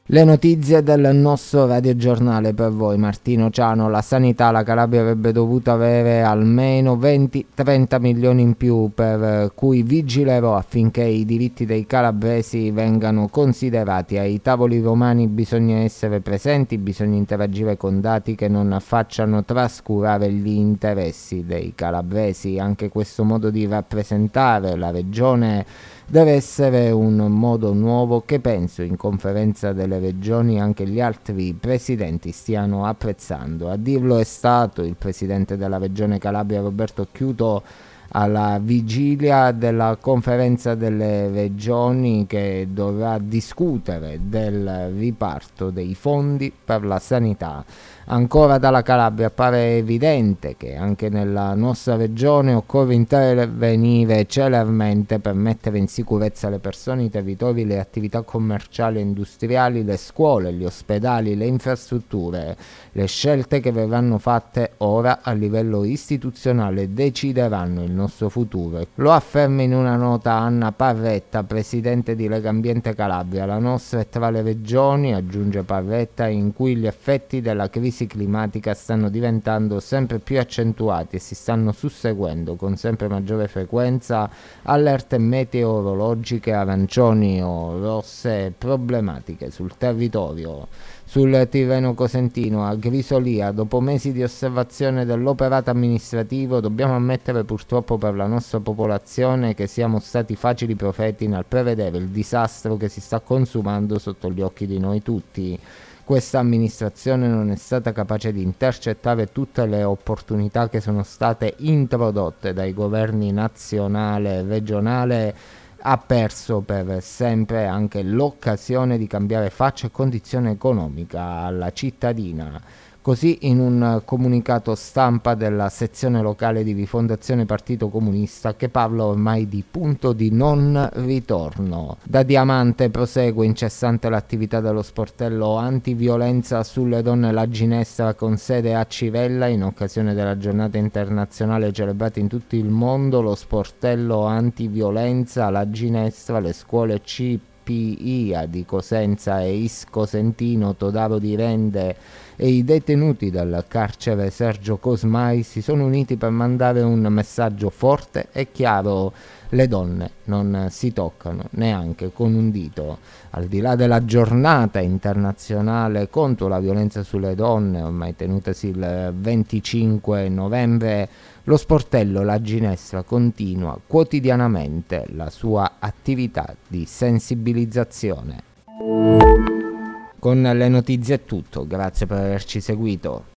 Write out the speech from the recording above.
Le notizie del nostro radiogiornale per voi, Martino Ciano. La sanità, la Calabria avrebbe dovuto avere almeno 20-30 milioni in più, per cui vigilerò affinché i diritti dei calabresi vengano considerati. Ai tavoli romani bisogna essere presenti, bisogna interagire con dati che non facciano trascurare gli interessi dei calabresi. Anche questo modo di rappresentare la regione deve essere un modo nuovo che penso in conferenza delle regioni anche gli altri presidenti stiano apprezzando. A dirlo è stato il presidente della regione Calabria Roberto Chiuto alla vigilia della conferenza delle regioni che dovrà discutere del riparto dei fondi per la sanità. Ancora dalla Calabria appare evidente che anche nella nostra regione occorre intervenire celermente per mettere in sicurezza le persone, i territori, le attività commerciali e industriali, le scuole, gli ospedali, le infrastrutture. Le scelte che verranno fatte ora a livello istituzionale decideranno il nostro futuro. Lo afferma in una nota Anna Parretta, presidente di Legambiente Calabria. La nostra è tra le regioni, aggiunge Parretta, in cui gli effetti della crisi climatica stanno diventando sempre più accentuati e si stanno susseguendo con sempre maggiore frequenza allerte meteorologiche arancioni o rosse problematiche sul territorio. Sul Tirreno Cosentino, a Grisolia, dopo mesi di osservazione dell'operato amministrativo, dobbiamo ammettere purtroppo per la nostra popolazione che siamo stati facili profeti nel prevedere il disastro che si sta consumando sotto gli occhi di noi tutti. Questa amministrazione non è stata capace di intercettare tutte le opportunità che sono state introdotte dai governi nazionale e regionale, ha perso per sempre anche l'occasione di cambiare faccia e condizione economica alla cittadina. Così in un comunicato stampa della sezione locale di Rifondazione Partito Comunista, che parla ormai di punto di non ritorno. Da Diamante prosegue incessante l'attività dello sportello antiviolenza sulle donne La Ginestra, con sede a Civella. In occasione della giornata internazionale celebrata in tutto il mondo, lo sportello antiviolenza La Ginestra, le scuole CPIA di Cosenza e IS Cosentino, Todaro di Rende e i detenuti del carcere Sergio Cosmai si sono uniti per mandare un messaggio forte e chiaro: le donne non si toccano neanche con un dito. Al di là della giornata internazionale contro la violenza sulle donne, ormai tenutasi il 25 novembre, lo sportello La Ginestra continua quotidianamente la sua attività di sensibilizzazione. Con le notizie è tutto, grazie per averci seguito.